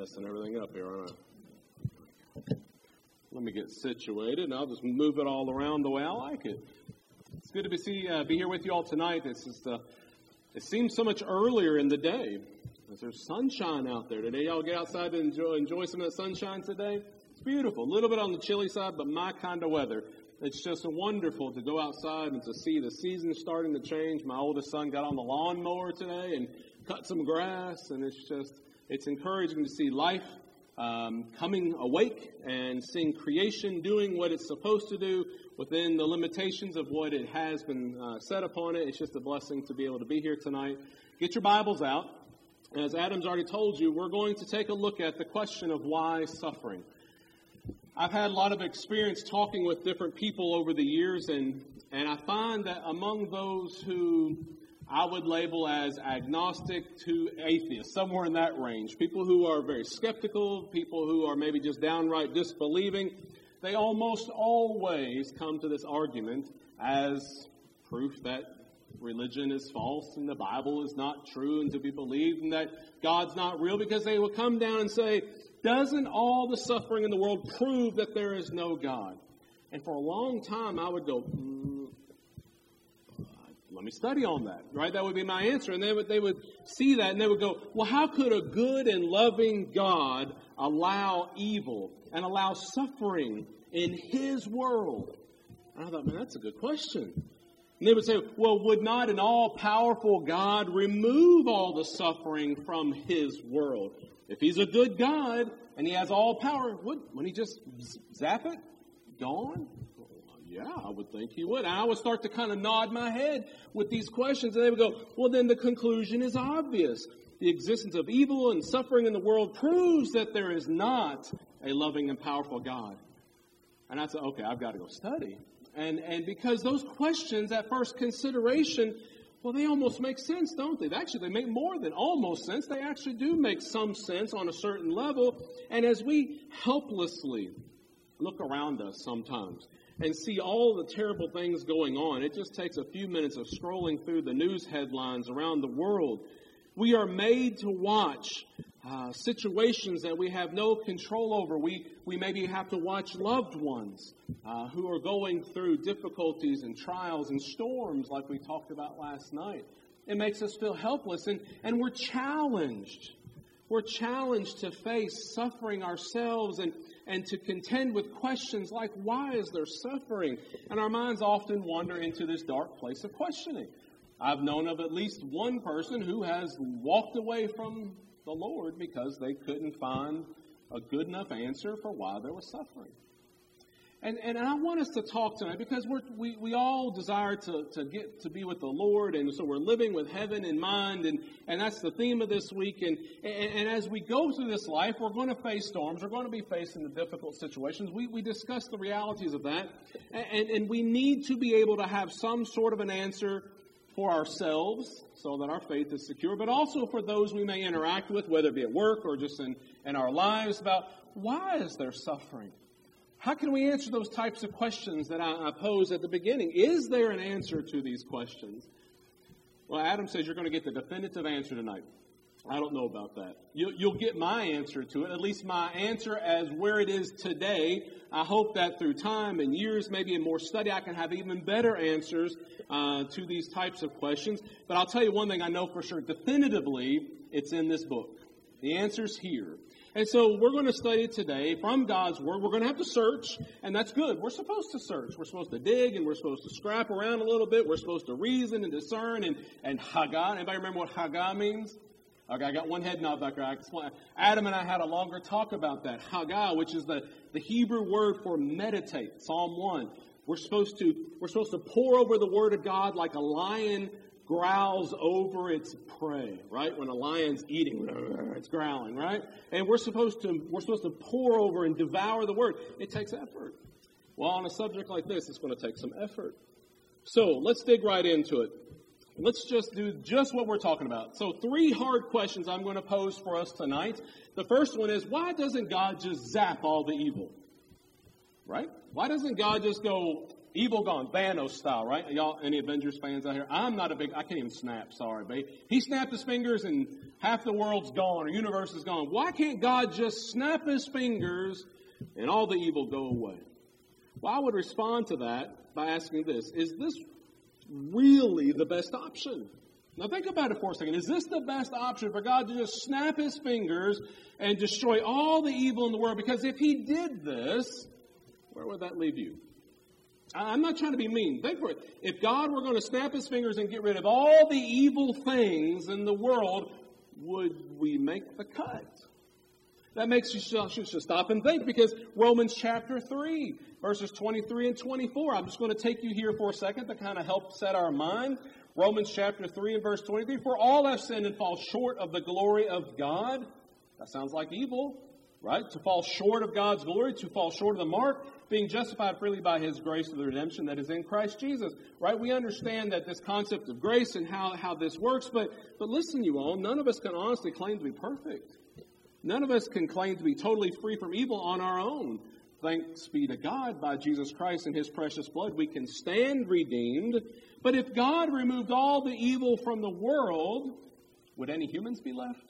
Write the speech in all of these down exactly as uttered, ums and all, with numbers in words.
Messing everything up here, aren't I? Let me get situated, and I'll just move it all around the way I like it. It's good to be see uh, be here with you all tonight. It's just, uh, it seems so much earlier in the day. There's sunshine out there today. Y'all get outside and enjoy, enjoy some of the sunshine today. It's beautiful. A little bit on the chilly side, but my kind of weather. It's just wonderful to go outside and to see the season starting to change. My oldest son got on the lawnmower today and cut some grass, and it's just, it's encouraging to see life um, coming awake and seeing creation doing what it's supposed to do within the limitations of what it has been uh, set upon it. It's just a blessing to be able to be here tonight. Get your Bibles out. As Adam's already told you, we're going to take a look at the question of why suffering. I've had a lot of experience talking with different people over the years, and, and I find that among those who I would label as agnostic to atheist, somewhere in that range, people who are very skeptical, people who are maybe just downright disbelieving, they almost always come to this argument as proof that religion is false and the Bible is not true and to be believed and that God's not real, because they will come down and say, doesn't all the suffering in the world prove that there is no God? And for a long time I would go, mm, let me study on that, right? That would be my answer. And they would, they would see that and they would go, well, how could a good and loving God allow evil and allow suffering in His world? And I thought, man, that's a good question. And they would say, well, would not an all-powerful God remove all the suffering from His world? If He's a good God and He has all power, wouldn't He just zap it? Gone? Yeah, I would think He would. And I would start to kind of nod my head with these questions, and they would go, well, then the conclusion is obvious. The existence of evil and suffering in the world proves that there is not a loving and powerful God. And I said, okay, I've got to go study. And and because those questions at first consideration, well, they almost make sense, don't they? Actually, they make more than almost sense. They actually do make some sense on a certain level. And as we helplessly look around us sometimes and see all the terrible things going on, it just takes a few minutes of scrolling through the news headlines around the world. We are made to watch uh, situations that we have no control over. We, we maybe have to watch loved ones uh, who are going through difficulties and trials and storms like we talked about last night. It makes us feel helpless, and, and we're challenged. We're challenged to face suffering ourselves and, and to contend with questions like, why is there suffering? And our minds often wander into this dark place of questioning. I've known of at least one person who has walked away from the Lord because they couldn't find a good enough answer for why there was suffering. And and I want us to talk tonight because we're, we we all desire to, to get to be with the Lord, and so we're living with heaven in mind, and, and that's the theme of this week. And, and, and as we go through this life, we're going to face storms. We're going to be facing the difficult situations. We we discuss the realities of that, and, and we need to be able to have some sort of an answer for ourselves so that our faith is secure, but also for those we may interact with, whether it be at work or just in, in our lives, about why is there suffering? How can we answer those types of questions that I, I posed at the beginning? Is there an answer to these questions? Well, Adam says you're going to get the definitive answer tonight. I don't know about that. You, you'll get my answer to it, at least my answer as where it is today. I hope that through time and years, maybe in more study, I can have even better answers uh, to these types of questions. But I'll tell you one thing I know for sure. Definitively, it's in this book. The answer's here. And so we're going to study today from God's Word. We're going to have to search, and that's good. We're supposed to search. We're supposed to dig, and we're supposed to scrap around a little bit. We're supposed to reason and discern. And, and Haggah, anybody remember what Haggah means? Okay, I got one head nod back there. I explain. Adam and I had a longer talk about that. Haggah, which is the, the Hebrew word for meditate. Psalm one. We're supposed to we're supposed to pour over the Word of God like a lion growls over its prey, right? When a lion's eating, it's growling, right? And we're supposed to we're supposed to pour over and devour the Word. It takes effort. Well, on a subject like this, it's going to take some effort. So let's dig right into it. Let's just do just what we're talking about. So three hard questions I'm going to pose for us tonight. The first one is, why doesn't God just zap all the evil? Right? Why doesn't God just go, Evil gone, Thanos style, right? Y'all, any Avengers fans out here? I'm not a big, I can't even snap, sorry, babe. He snapped his fingers and half the world's gone, or universe is gone. Why can't God just snap his fingers and all the evil go away? Well, I would respond to that by asking this: is this really the best option? Now think about it for a second. Is this the best option for God to just snap his fingers and destroy all the evil in the world? Because if he did this, where would that leave you? I'm not trying to be mean. Think for it. If God were going to snap his fingers and get rid of all the evil things in the world, would we make the cut? That makes you should stop and think, because Romans chapter three, verses twenty-three and twenty-four. I'm just going to take you here for a second to kind of help set our mind. Romans chapter three and verse twenty-three. For all have sinned and fall short of the glory of God. That sounds like evil, right? To fall short of God's glory, to fall short of the mark, being justified freely by his grace of the redemption that is in Christ Jesus, right? We understand that this concept of grace and how, how this works, but, but listen, you all, none of us can honestly claim to be perfect. None of us can claim to be totally free from evil on our own. Thanks be to God, by Jesus Christ and his precious blood, we can stand redeemed. But if God removed all the evil from the world, would any humans be left?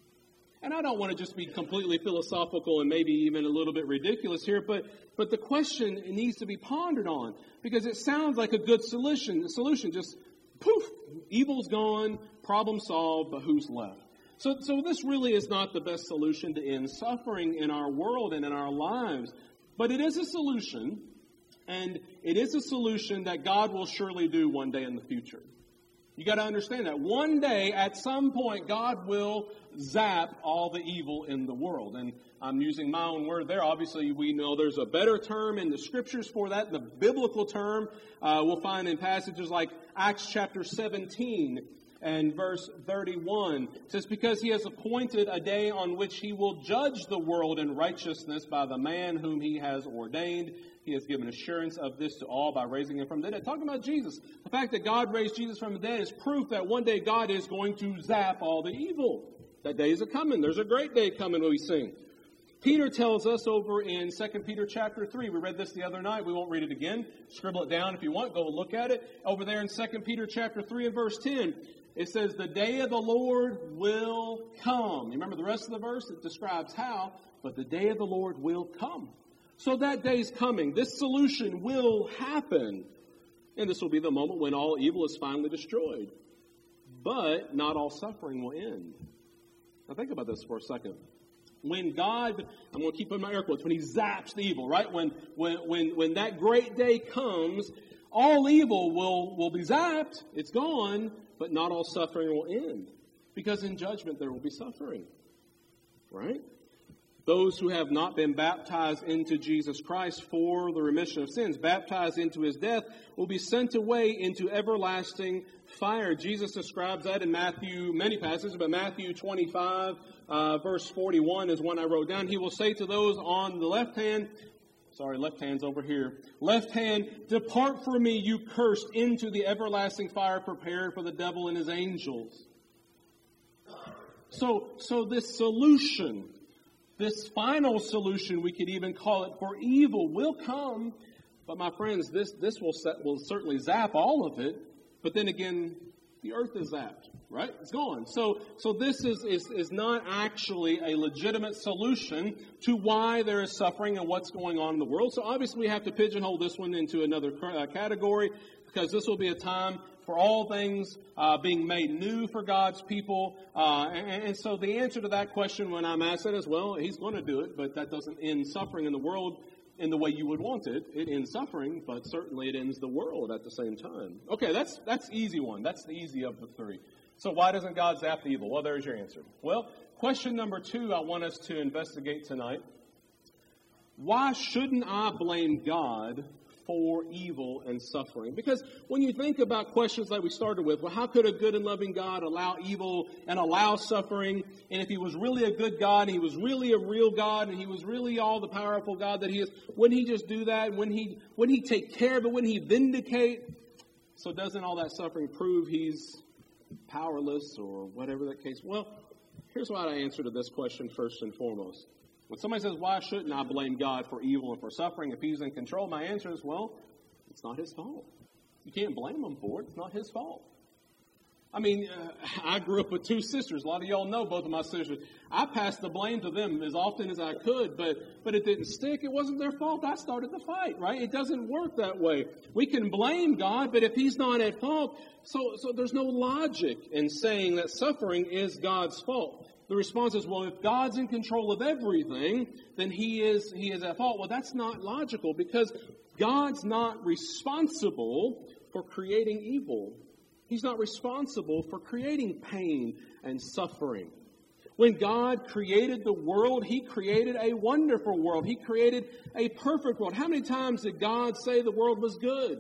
And I don't want to just be completely philosophical and maybe even a little bit ridiculous here, but, but the question needs to be pondered on, because it sounds like a good solution. Solution just, poof, evil's gone, problem solved, but who's left? So, so this really is not the best solution to end suffering in our world and in our lives. But it is a solution, and it is a solution that God will surely do one day in the future. You got to understand that. One day, at some point, God will zap all the evil in the world. And I'm using my own word there. Obviously, we know there's a better term in the scriptures for that. The biblical term uh, we'll find in passages like Acts chapter seventeen. And verse thirty-one says, because he has appointed a day on which he will judge the world in righteousness by the man whom he has ordained. He has given assurance of this to all by raising him from the dead. Talking about Jesus. The fact that God raised Jesus from the dead is proof that one day God is going to zap all the evil. That day is a coming. There's a great day coming when we sing. Peter tells us over in Second Peter chapter three. We read this the other night. We won't read it again. Scribble it down if you want. Go look at it. Over there in Second Peter chapter three and verse ten. It says, the day of the Lord will come. You remember the rest of the verse? It describes how, but the day of the Lord will come. So that day's coming. This solution will happen. And this will be the moment when all evil is finally destroyed. But not all suffering will end. Now think about this for a second. When God, I'm going to keep in my air quotes, when he zaps the evil, right? When, when, when, when that great day comes, all evil will, will be zapped. It's gone. But not all suffering will end. Because in judgment there will be suffering. Right? Those who have not been baptized into Jesus Christ for the remission of sins, baptized into his death, will be sent away into everlasting fire. Jesus describes that in Matthew, many passages, but Matthew twenty-five, uh, verse forty-one is one I wrote down. He will say to those on the left hand, Sorry, left hand's over here. Left hand, depart from me, you cursed, into the everlasting fire prepared for the devil and his angels. So, so this solution, this final solution, we could even call it, for evil will come. But my friends, this, this will, set, will certainly zap all of it. But then again, the earth is zapped, right? It's gone. So, so this is, is, is not actually a legitimate solution to why there is suffering and what's going on in the world. So obviously we have to pigeonhole this one into another uh, category, because this will be a time for all things uh, being made new for God's people. Uh, and, and so the answer to that question when I'm asked it is, well, he's going to do it, but that doesn't end suffering in the world in the way you would want it. It ends suffering, but certainly it ends the world at the same time. Okay, that's that's easy one. That's the easy of the three. So why doesn't God zap the evil? Well, there's your answer. Well, question number two I want us to investigate tonight. Why shouldn't I blame God for evil and suffering? Because when you think about questions like we started with, well, how could a good and loving God allow evil and allow suffering? And if he was really a good God, and he was really a real God, and he was really all the powerful God that he is, wouldn't he just do that? Wouldn't he, wouldn't he take care of it? Wouldn't he vindicate? So doesn't all that suffering prove he's powerless or whatever that case? Well, here's what I answer to this question first and foremost. When somebody says, why shouldn't I blame God for evil and for suffering if he's in control? My answer is, well, It's not his fault. You can't blame him for it. It's not his fault. I mean, uh, I grew up with two sisters. A lot of y'all know both of my sisters. I passed the blame to them as often as I could, but but it didn't stick. It wasn't their fault. I started the fight, right? It doesn't work that way. We can blame God, but if he's not at fault, so so there's no logic in saying that suffering is God's fault. The response is, well, if God's in control of everything, then he is he is at fault. Well, that's not logical because God's not responsible for creating evil. He's not responsible for creating pain and suffering. When God created the world, he created a wonderful world. He created a perfect world. How many times did God say the world was good?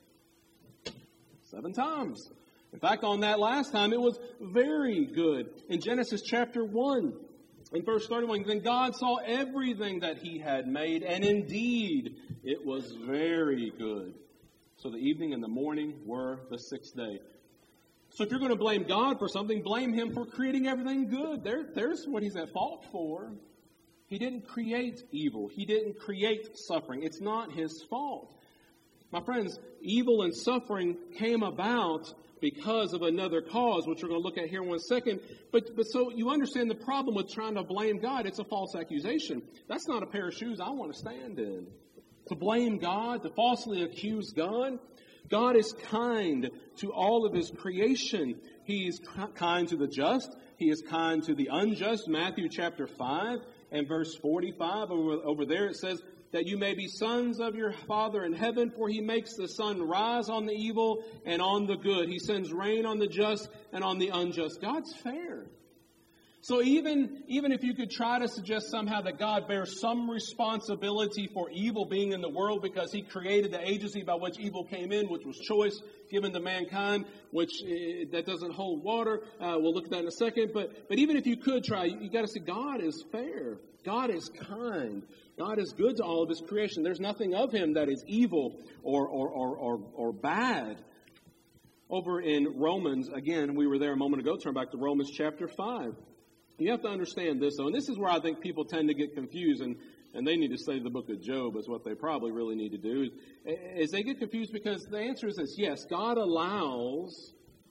Seven times. In fact, on that last time, it was very good. In Genesis chapter one, in verse thirty-one, then God saw everything that he had made, and indeed it was very good. So the evening and the morning were the sixth day. So if you're going to blame God for something, blame him for creating everything good. There, there's what he's at fault for. He didn't create evil. He didn't create suffering. It's not his fault. My friends, evil and suffering came about because of another cause, which we're going to look at here in one second. But, but so you understand the problem with trying to blame God. It's a false accusation. That's not a pair of shoes I want to stand in. To blame God, to falsely accuse God. God is kind to all of his creation. He is kind to the just. He is kind to the unjust. Matthew chapter five and verse forty-five, over, over there it says, that you may be sons of your Father in heaven, for he makes the sun rise on the evil and on the good. He sends rain on the just and on the unjust. God's fair. So even, even if you could try to suggest somehow that God bears some responsibility for evil being in the world because he created the agency by which evil came in, which was choice given to mankind, which uh, that doesn't hold water. Uh, we'll look at that in a second. But, but even if you could try, you, you got to see God is fair. God is kind. God is good to all of his creation. There's nothing of him that is evil or, or, or, or, or bad. Over in Romans, again, we were there a moment ago. Turn back to Romans chapter five. You have to understand this, though, and this is where I think people tend to get confused, and, and they need to study the book of Job is what they probably really need to do, is they get confused because the answer is this: yes, God allows,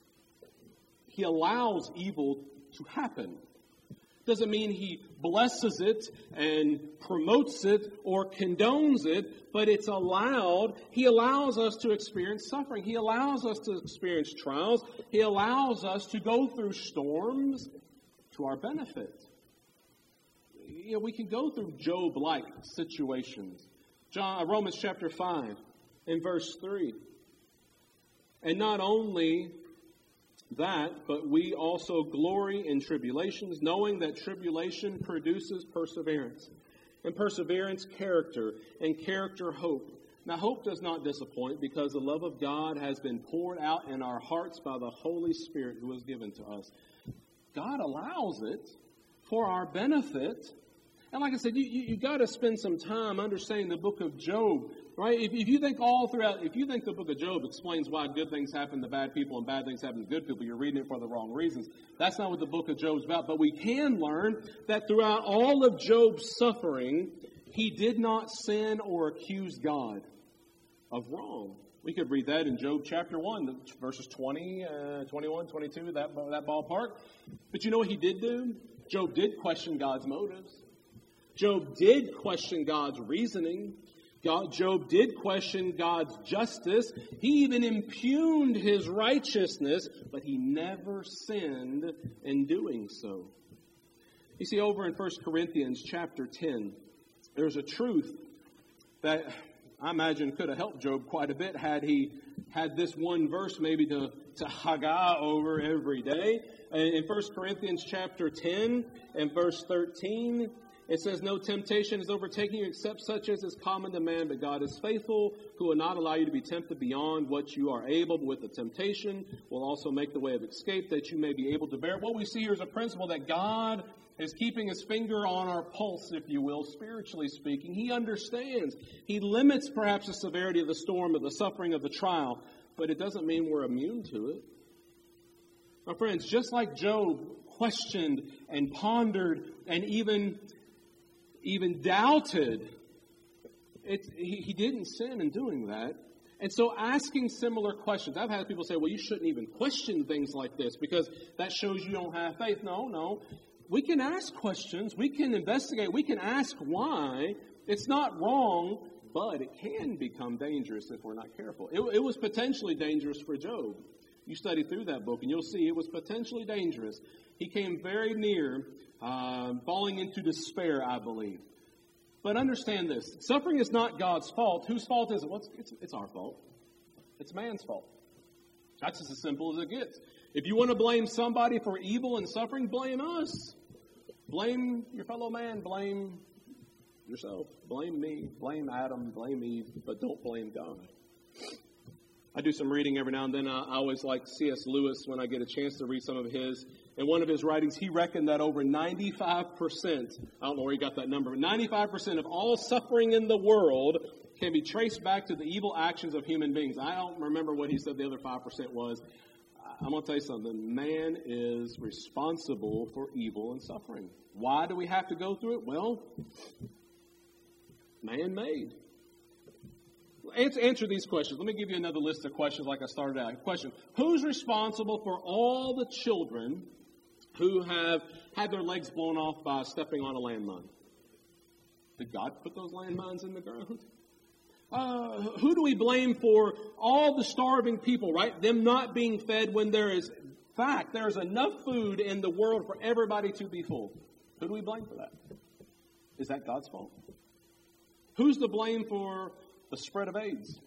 he allows evil to happen. Doesn't mean he blesses it and promotes it or condones it, but it's allowed. He allows us to experience suffering. He allows us to experience trials. He allows us to go through storms to our benefit. You know, we can go through Job-like situations. John, Romans chapter five and verse three. And not only that, but we also glory in tribulations, knowing that tribulation produces perseverance. And perseverance, character. And character, hope. Now, hope does not disappoint because the love of God has been poured out in our hearts by the Holy Spirit who is given to us. God allows it for our benefit. And like I said, you, you, you got to spend some time understanding the book of Job, right? If, if you think all throughout, if you think the book of Job explains why good things happen to bad people and bad things happen to good people, you're reading it for the wrong reasons. That's not what the book of Job's about. But we can learn that throughout all of Job's suffering, he did not sin or accuse God of wrong. We could read that in Job chapter one, verses twenty, uh, twenty-one, twenty-two, that, that ballpark. But you know what he did do? Job did question God's motives. Job did question God's reasoning. God, Job did question God's justice. He even impugned his righteousness, but he never sinned in doing so. You see, over in First Corinthians chapter ten, there's a truth that I imagine could have helped Job quite a bit had he had this one verse maybe to, to haggah over every day. In First Corinthians chapter ten and verse thirteen, it says, no temptation is overtaking you except such as is common to man, but God is faithful, who will not allow you to be tempted beyond what you are able, but with the temptation will also make the way of escape that you may be able to bear. What we see here is a principle that God is keeping his finger on our pulse, if you will, spiritually speaking. He understands. He limits perhaps the severity of the storm, of the suffering, of the trial, but it doesn't mean we're immune to it. My friends, just like Job questioned and pondered and even, even doubted, it, he, he didn't sin in doing that. And so asking similar questions. I've had people say, well, you shouldn't even question things like this because that shows you don't have faith. No, no. We can ask questions. We can investigate. We can ask why. It's not wrong, but it can become dangerous if we're not careful. It, it was potentially dangerous for Job. You study through that book and you'll see it was potentially dangerous. He came very near uh, falling into despair, I believe. But understand this. Suffering is not God's fault. Whose fault is it? Well, it's, it's our fault. It's man's fault. That's just as simple as it gets. If you want to blame somebody for evil and suffering, blame us. Blame your fellow man. Blame yourself. Blame me. Blame Adam. Blame Eve. But don't blame God. I do some reading every now and then. I always like C S Lewis when I get a chance to read some of his. In one of his writings, he reckoned that over ninety-five percent, I don't know where he got that number, but ninety-five percent of all suffering in the world can be traced back to the evil actions of human beings. I don't remember what he said the other five percent was. I'm going to tell you something. Man is responsible for evil and suffering. Why do we have to go through it? Well, man-made. Answer, answer these questions. Let me give you another list of questions like I started out. Question: who's responsible for all the children who have had their legs blown off by stepping on a landmine? Did God put those landmines in the ground? Uh, who do we blame for all the starving people, right? Them not being fed when there is, in fact, there is enough food in the world for everybody to be full. Who do we blame for that? Is that God's fault? Who's to blame for the spread of AIDS?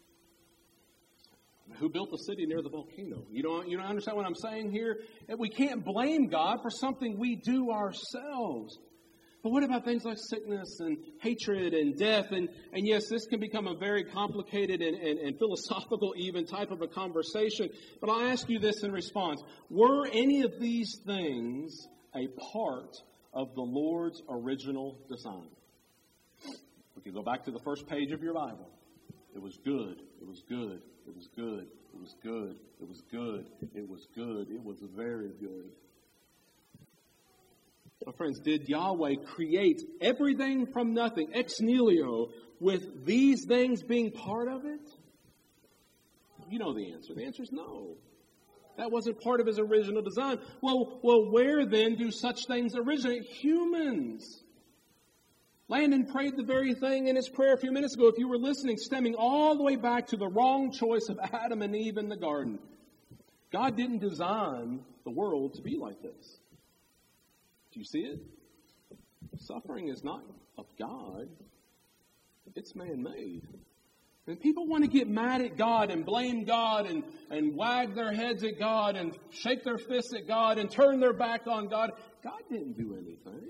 Who built the city near the volcano? You don't, you don't understand what I'm saying here? We can't blame God for something we do ourselves. But what about things like sickness and hatred and death? And, and yes, this can become a very complicated and, and, and philosophical even type of a conversation. But I'll ask you this in response. Were any of these things a part of the Lord's original design? We can go back to the first page of your Bible. It was good. It was good. It was good. It was good. It was good. It was good. It was very good. My friends, did Yahweh create everything from nothing, ex nihilo, with these things being part of it? You know the answer. The answer is no. That wasn't part of his original design. Well, well, where then do such things originate? Humans. Landon prayed the very thing in his prayer a few minutes ago, if you were listening, stemming all the way back to the wrong choice of Adam and Eve in the garden. God didn't design the world to be like this. Do you see it? Suffering is not of God. It's man-made. And people want to get mad at God and blame God and, and wag their heads at God and shake their fists at God and turn their back on God. God didn't do anything.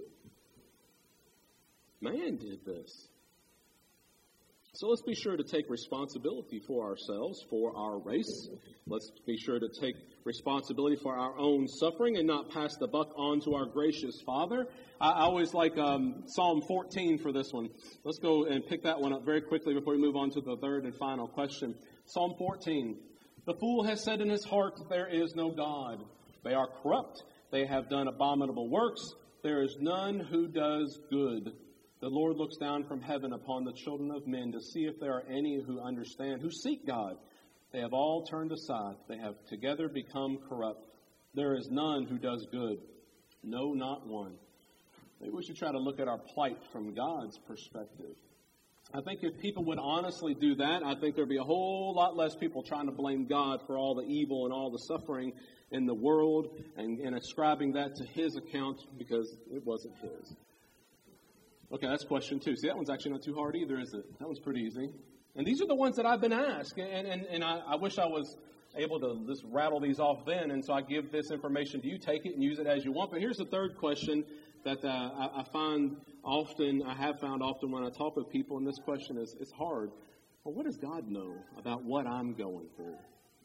Man did this. So let's be sure to take responsibility for ourselves, for our race. Let's be sure to take responsibility for our own suffering and not pass the buck on to our gracious Father. I always like um, Psalm fourteen for this one. Let's go and pick that one up very quickly before we move on to the third and final question. Psalm fourteen. The fool has said in his heart, there is no God. They are corrupt. They have done abominable works. There is none who does good. The Lord looks down from heaven upon the children of men to see if there are any who understand, who seek God. They have all turned aside. They have together become corrupt. There is none who does good. No, not one. Maybe we should try to look at our plight from God's perspective. I think if people would honestly do that, I think there'd be a whole lot less people trying to blame God for all the evil and all the suffering in the world and, and ascribing that to his account because it wasn't his. Okay, that's question two. See, that one's actually not too hard either, is it? That one's pretty easy. And these are the ones that I've been asked. And, and, and I, I wish I was able to just rattle these off then. And so I give this information to you. Take it and use it as you want. But here's the third question that uh, I, I find often, I have found often when I talk with people. And this question is, it's hard. Well, what does God know about what I'm going through?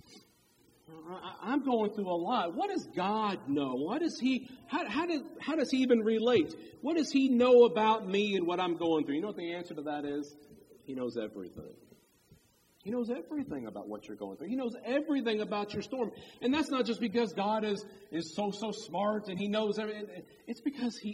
I'm going through a lot. What does God know? What does he, how, how, does, how does he even relate? What does he know about me and what I'm going through? You know what the answer to that is? He knows everything. He knows everything about what you're going through. He knows everything about your storm. And that's not just because God is, is so, so smart and he knows everything. It's because he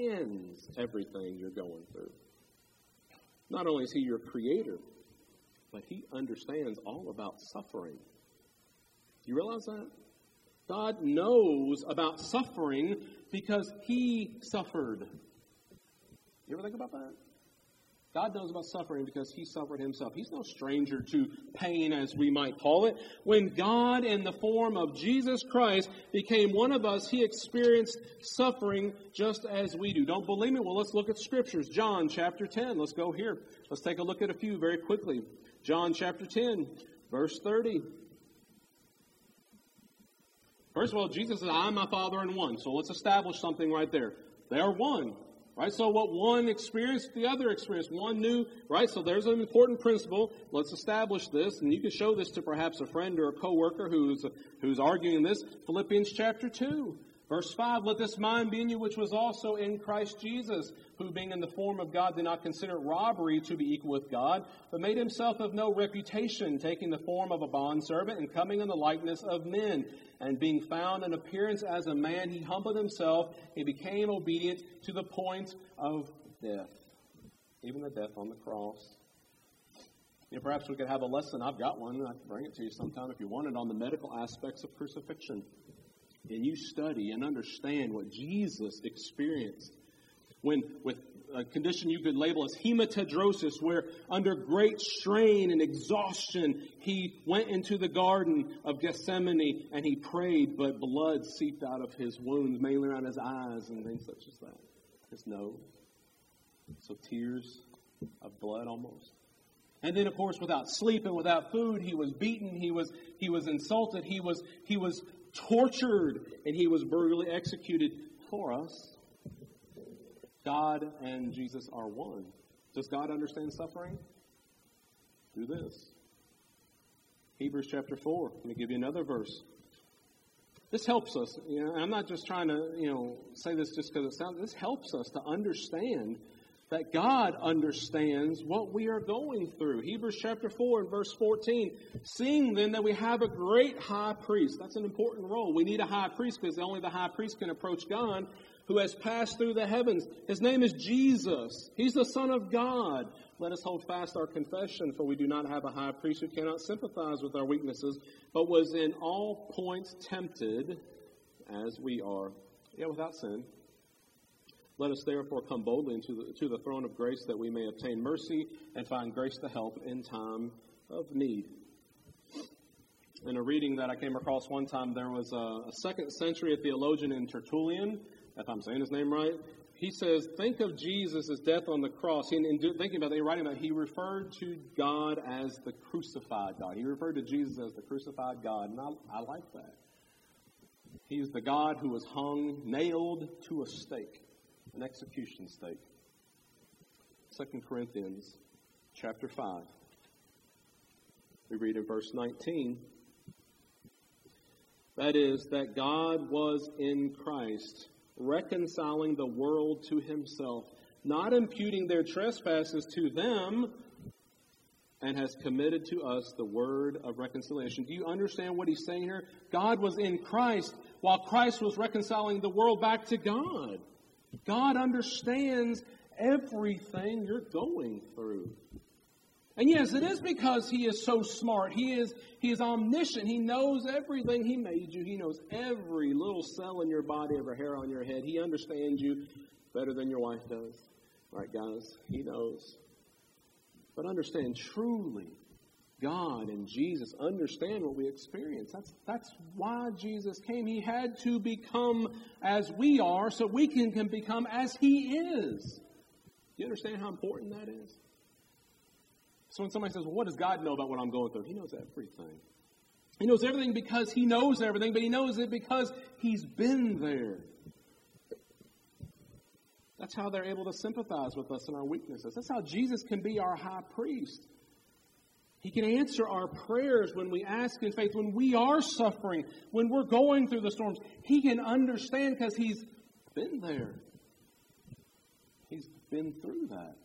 understands everything you're going through. Not only is he your creator, but he understands all about suffering. Do you realize that? God knows about suffering because he suffered. You ever think about that? God knows about suffering because he suffered himself. He's no stranger to pain, as we might call it. When God, in the form of Jesus Christ, became one of us, he experienced suffering just as we do. Don't believe me? Well, let's look at Scriptures. John chapter ten. Let's go here. Let's take a look at a few very quickly. John chapter ten, verse thirty. First of all, Jesus says, I and my Father are one. So let's establish something right there. They are one. Right? So what one experienced, the other experienced. One knew, right? So there's an important principle. Let's establish this. And you can show this to perhaps a friend or a coworker who's, who's arguing this. Philippians chapter two. Verse five, let this mind be in you which was also in Christ Jesus, who being in the form of God did not consider robbery to be equal with God, but made himself of no reputation, taking the form of a bondservant and coming in the likeness of men. And being found in appearance as a man, he humbled himself. He became obedient to the point of death, even the death on the cross. You know, perhaps we could have a lesson. I've got one. I can bring it to you sometime if you want it, on the medical aspects of crucifixion. And you study and understand what Jesus experienced when, with a condition you could label as hematidrosis, where under great strain and exhaustion, he went into the Garden of Gethsemane and he prayed, but blood seeped out of his wounds, mainly around his eyes and things such as that. His nose. So tears of blood almost. And then, of course, without sleep and without food, he was beaten, he was he was insulted, he was he was tortured, and he was brutally executed for us. God and Jesus are one. Does God understand suffering? Do this. Hebrews chapter four. Let me give you another verse. This helps us. You know, I'm not just trying to, you know, say this just because it sounds. This helps us to understand that God understands what we are going through. Hebrews chapter four and verse fourteen. Seeing then that we have a great high priest. That's an important role. We need a high priest because only the high priest can approach God, who has passed through the heavens. His name is Jesus. He's the Son of God. Let us hold fast our confession, for we do not have a high priest who cannot sympathize with our weaknesses, but was in all points tempted as we are, yet without sin. Let us therefore come boldly into the, to the throne of grace, that we may obtain mercy and find grace to help in time of need. In a reading that I came across one time, there was a, a second century theologian in Tertullian, if I'm saying his name right. He says, think of Jesus' death on the cross. He, in thinking about it, writing about it, he referred to God as the crucified God. He referred to Jesus as the crucified God, and I, I like that. He's the God who was hung, nailed to a stake. An execution stake. Second Corinthians chapter five. We read in verse nineteen. That is, that God was in Christ, reconciling the world to himself, not imputing their trespasses to them, and has committed to us the word of reconciliation. Do you understand what he's saying here? God was in Christ while Christ was reconciling the world back to God. God understands everything you're going through. And yes, it is because he is so smart. He is, he is omniscient. He knows everything. He made you. He knows every little cell in your body, every hair on your head. He understands you better than your wife does. All right, guys? He knows. But understand, truly, God and Jesus understand what we experience. That's, that's why Jesus came. He had to become as we are so we can, can become as he is. Do you understand how important that is? So when somebody says, well, what does God know about what I'm going through? He knows everything. He knows everything because he knows everything, but he knows it because he's been there. That's how they're able to sympathize with us in our weaknesses. That's how Jesus can be our high priest. He can answer our prayers when we ask in faith, when we are suffering, when we're going through the storms. He can understand because he's been there. He's been through that.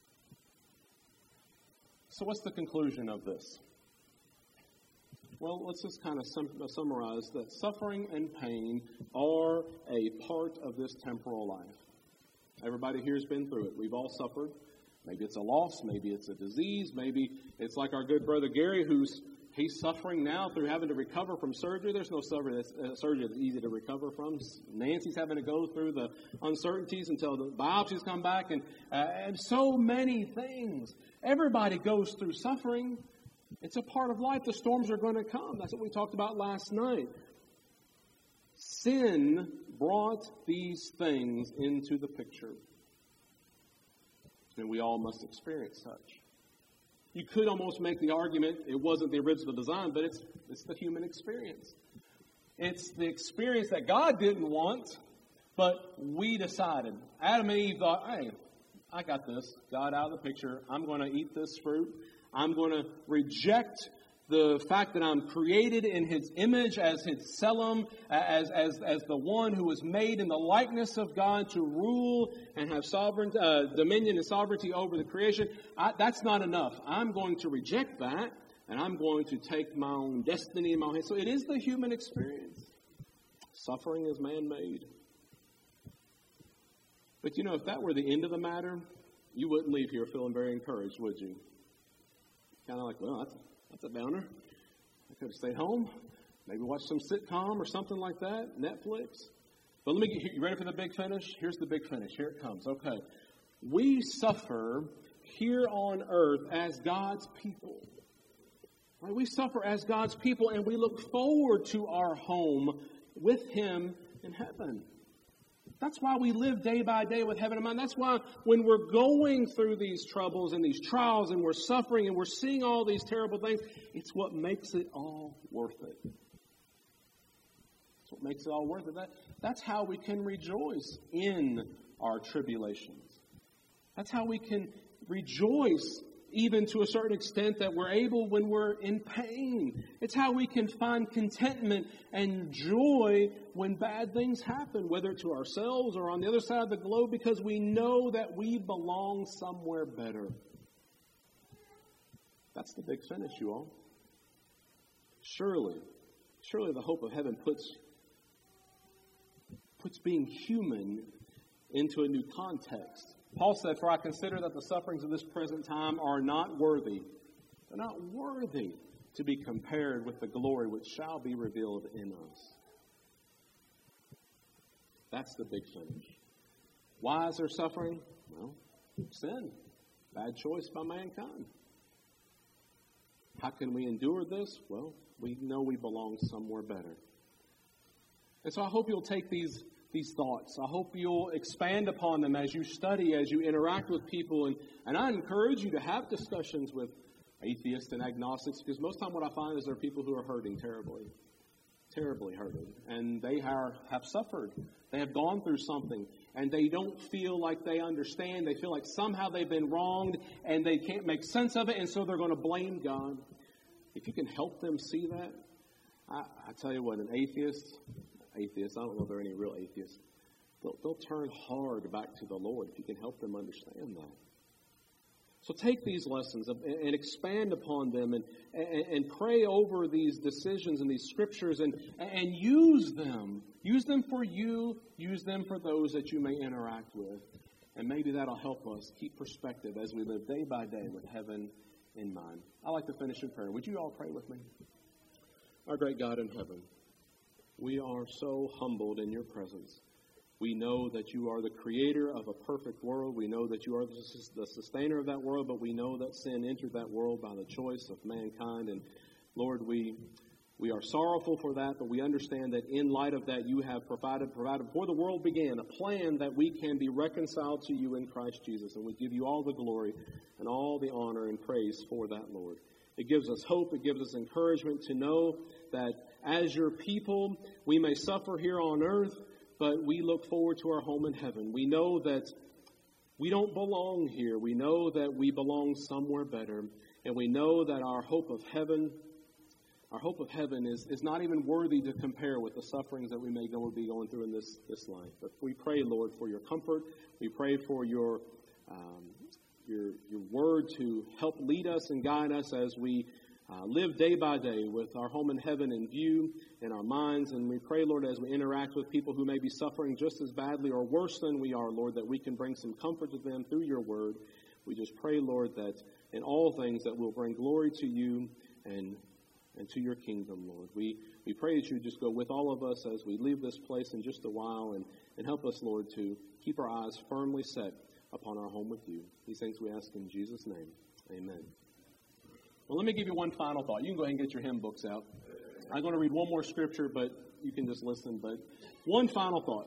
So what's the conclusion of this? Well, let's just kind of sum, uh, summarize that suffering and pain are a part of this temporal life. Everybody here has been through it. We've all suffered. Maybe it's a loss. Maybe it's a disease. Maybe it's like our good brother Gary, who's he's suffering now through having to recover from surgery. There's no surgery that's, uh, surgery that's easy to recover from. Nancy's having to go through the uncertainties until the biopsies come back, and uh, and so many things. Everybody goes through suffering. It's a part of life. The storms are going to come. That's what we talked about last night. Sin brought these things into the picture. And we all must experience such. You could almost make the argument it wasn't the original design, but it's it's the human experience. It's the experience that God didn't want, but we decided. Adam and Eve thought, hey, I got this. God out of the picture. I'm going to eat this fruit. I'm going to reject the fact that I'm created in His image as His Tselem, as, as, as the one who was made in the likeness of God to rule and have sovereign, uh, dominion and sovereignty over the creation. I, that's not enough. I'm going to reject that, and I'm going to take my own destiny in my hands. So it is the human experience. Suffering is man-made. But you know, if that were the end of the matter, you wouldn't leave here feeling very encouraged, would you? Kind of like, well, that's That's a downer. I could have stayed home, maybe watch some sitcom or something like that, Netflix. But let me get you ready for the big finish? Here's the big finish. Here it comes. Okay. We suffer here on earth as God's people. Right? We suffer as God's people, and we look forward to our home with Him in heaven. That's why we live day by day with heaven in mind. That's why when we're going through these troubles and these trials and we're suffering and we're seeing all these terrible things, it's what makes it all worth it. It's what makes it all worth it. That, that's how we can rejoice in our tribulations. That's how we can rejoice even to a certain extent that we're able when we're in pain. It's how we can find contentment and joy when bad things happen, whether to ourselves or on the other side of the globe, because we know that we belong somewhere better. That's the big finish, you all. Surely, surely the hope of heaven puts, puts being human into a new context. Paul said, for I consider that the sufferings of this present time are not worthy. They're not worthy to be compared with the glory which shall be revealed in us. That's the big finish. Why is there suffering? Well, sin. Bad choice by mankind. How can we endure this? Well, we know we belong somewhere better. And so I hope you'll take these These thoughts. I hope you'll expand upon them as you study, as you interact with people. And, and I encourage you to have discussions with atheists and agnostics, because most of the time what I find is there are people who are hurting terribly, terribly hurting. And they are, have suffered. They have gone through something. And they don't feel like they understand. They feel like somehow they've been wronged and they can't make sense of it. And so they're going to blame God. If you can help them see that, I, I tell you what, an atheist... atheists, I don't know if there are any real atheists, they'll, they'll turn hard back to the Lord if you can help them understand that. So take these lessons and, and expand upon them and, and, and pray over these decisions and these scriptures and, and use them. Use them for you. Use them for those that you may interact with. And maybe that'll help us keep perspective as we live day by day with heaven in mind. I like to finish in prayer. Would you all pray with me? Our great God in heaven, we are so humbled in your presence. We know that you are the creator of a perfect world. We know that you are the sustainer of that world, but we know that sin entered that world by the choice of mankind. And Lord, we we are sorrowful for that, but we understand that in light of that, you have provided, provided before the world began, a plan that we can be reconciled to you in Christ Jesus. And we give you all the glory and all the honor and praise for that, Lord. It gives us hope. It gives us encouragement to know that as your people, we may suffer here on earth, but we look forward to our home in heaven. We know that we don't belong here. We know that we belong somewhere better. And we know that our hope of heaven, our hope of heaven is, is not even worthy to compare with the sufferings that we may go, be going through in this, this life. But we pray, Lord, for your comfort. We pray for your um, your your word to help lead us and guide us as we Uh, live day by day with our home in heaven in view in our minds. And we pray, Lord, as we interact with people who may be suffering just as badly or worse than we are, Lord, that we can bring some comfort to them through your word. We just pray, Lord, that in all things that we'll bring glory to you and and to your kingdom, Lord. We we pray that you just go with all of us as we leave this place in just a while, and, and help us, Lord, to keep our eyes firmly set upon our home with you. These things we ask in Jesus' name. Amen. Well, let me give you one final thought. You can go ahead and get your hymn books out. I'm going to read one more scripture, but you can just listen. But one final thought.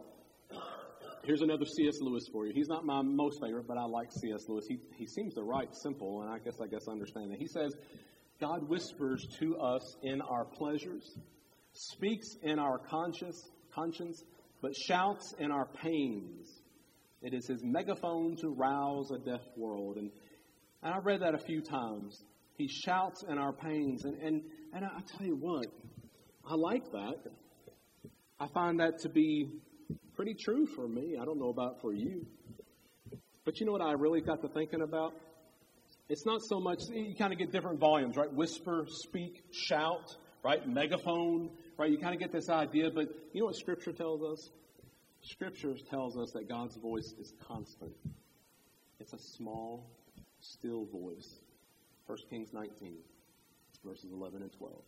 Here's another C S. Lewis for you. He's not my most favorite, but I like C S. Lewis. He he seems to write simple, and I guess I guess I understand that. He says, God whispers to us in our pleasures, speaks in our conscience, conscience, but shouts in our pains. It is his megaphone to rouse a deaf world. And, and I've read that a few times. He shouts in our pains. And, and, and I, I tell you what, I like that. I find that to be pretty true for me. I don't know about for you. But you know what I really got to thinking about? It's not so much, you kind of get different volumes, right? Whisper, speak, shout, right? Megaphone, right? You kind of get this idea. But you know what Scripture tells us? Scripture tells us that God's voice is constant. It's a small, still voice. First Kings nineteen, verses eleven and twelve.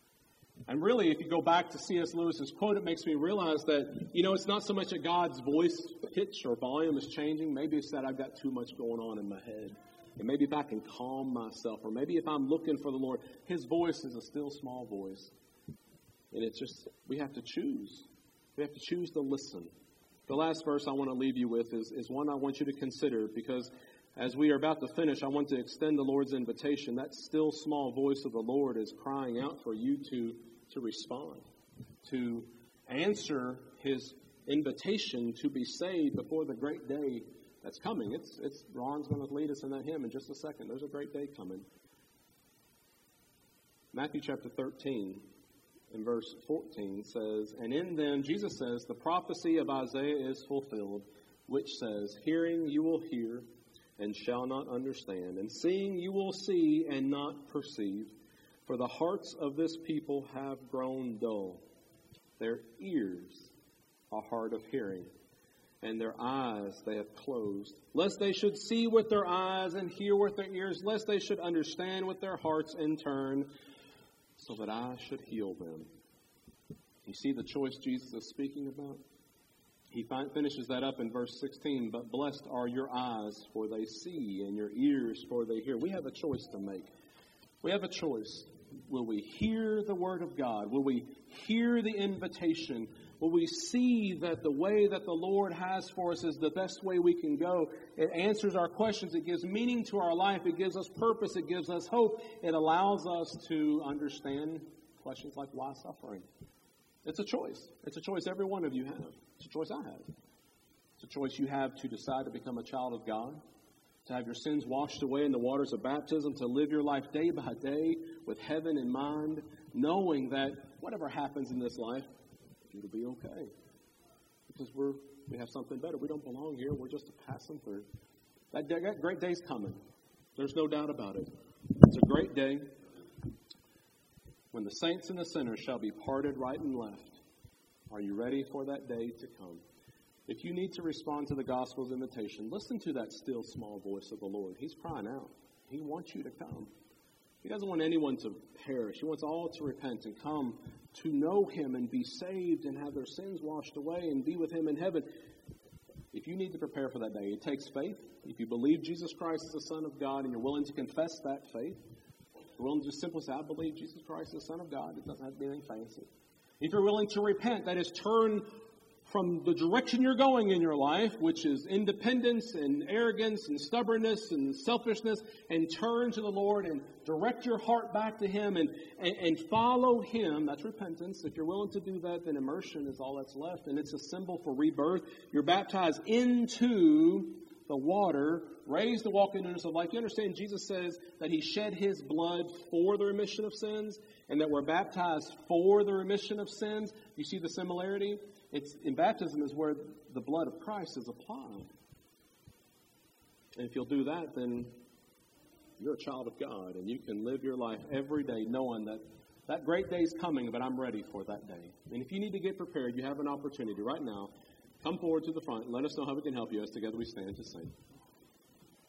And really, if you go back to C S. Lewis's quote, it makes me realize that, you know, it's not so much that God's voice pitch or volume is changing. Maybe it's that I've got too much going on in my head. And maybe if I can calm myself, or maybe if I'm looking for the Lord, his voice is a still small voice. And it's just, we have to choose. We have to choose to listen. The last verse I want to leave you with is, is one I want you to consider, because as we are about to finish, I want to extend the Lord's invitation. That still small voice of the Lord is crying out for you to, to respond, to answer his invitation to be saved before the great day that's coming. It's, it's Ron's going to lead us in that hymn in just a second. There's a great day coming. Matthew chapter thirteen and verse fourteen says, and in them, Jesus says, the prophecy of Isaiah is fulfilled, which says, hearing you will hear and shall not understand, and seeing you will see and not perceive, for the hearts of this people have grown dull. Their ears are hard of hearing, and their eyes they have closed, lest they should see with their eyes and hear with their ears, lest they should understand with their hearts and turn, so that I should heal them. You see the choice Jesus is speaking about? He finishes that up in verse sixteen, but blessed are your eyes, for they see, and your ears, for they hear. We have a choice to make. We have a choice. Will we hear the word of God? Will we hear the invitation? Will we see that the way that the Lord has for us is the best way we can go? It answers our questions. It gives meaning to our life. It gives us purpose. It gives us hope. It allows us to understand questions like why suffering. It's a choice. It's a choice every one of you have. It's a choice I have. It's a choice you have to decide to become a child of God, to have your sins washed away in the waters of baptism, to live your life day by day with heaven in mind, knowing that whatever happens in this life, it'll be okay. Because we're we have something better. We don't belong here. We're just passing through. That, day, that great day's coming. There's no doubt about it. It's a great day when the saints and the sinners shall be parted right and left. Are you ready for that day to come? If you need to respond to the gospel's invitation, listen to that still small voice of the Lord. He's crying out. He wants you to come. He doesn't want anyone to perish. He wants all to repent and come to know him and be saved and have their sins washed away and be with him in heaven. If you need to prepare for that day, it takes faith. If you believe Jesus Christ is the Son of God and you're willing to confess that faith, you're willing to just simply say, I believe Jesus Christ is the Son of God. It doesn't have to be anything fancy. If you're willing to repent, that is turn from the direction you're going in your life, which is independence and arrogance and stubbornness and selfishness, and turn to the Lord and direct your heart back to him and, and, and follow him. That's repentance. If you're willing to do that, then immersion is all that's left, and it's a symbol for rebirth. You're baptized into the water, raised to walk in newness of life. You understand, Jesus says that he shed his blood for the remission of sins, and that we're baptized for the remission of sins. You see the similarity? It's in baptism is where the blood of Christ is applied. And if you'll do that, then you're a child of God, and you can live your life every day knowing that that great day is coming, but I'm ready for that day. And if you need to get prepared, you have an opportunity right now. Come forward to the front and let us know how we can help you as together we stand to sing.